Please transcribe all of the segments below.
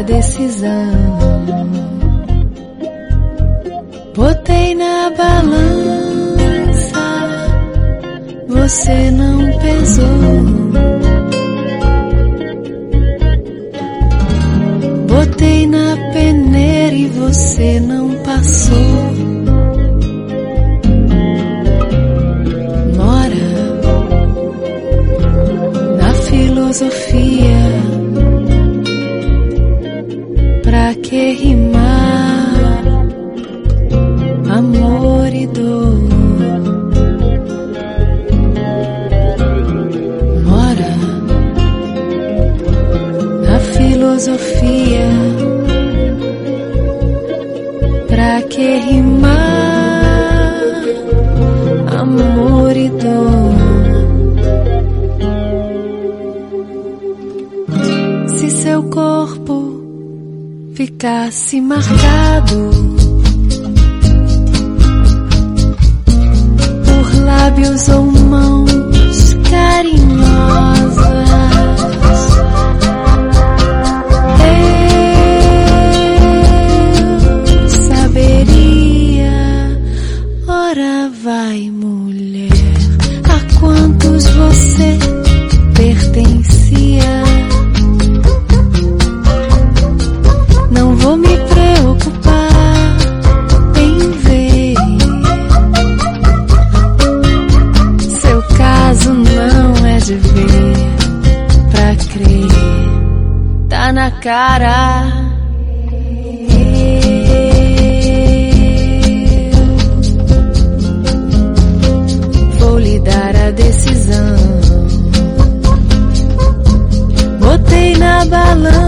decisão. Botei na balança, você não pesou. Botei na peneira e você não passou. Mora na filosofia. Pra que rimar amor e dor? Mora na filosofia. Pra que rimar amor e dor? Se seu corpo ficasse marcado por lábios ou mãos carinhosas, eu saberia. Ora vai, mulher, a quantos você pertencia. Não vou me preocupar em ver. Seu caso não é de ver pra crer. Tá na cara. Eu vou lhe dar a decisão. Botei na balança,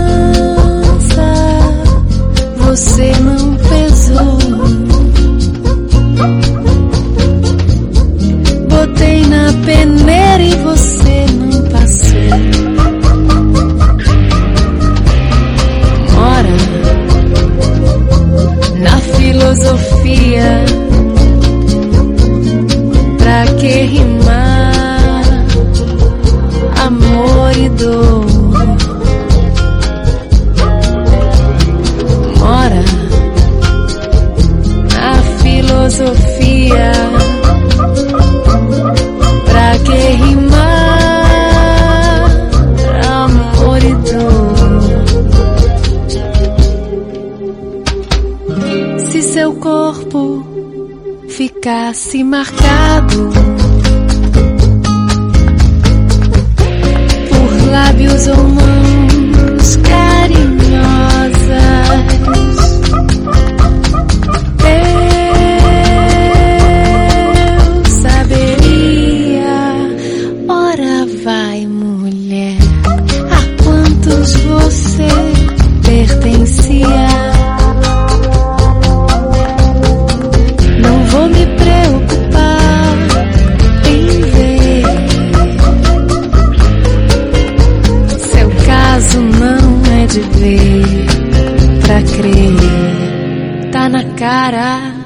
você não pesou. Botei na peneira e você não passou. Mora na filosofia. Pra que rimar amor e dor? Mora na filosofia. Pra que rimar amor e dor? Se seu corpo ficasse marcado por lábios ou mãos carinhosas, eu saberia. Ora vai, mulher, a quantos você pertencia. Não vou me preocupar em ver. Seu caso não é de ver pra crer. Tá na cara.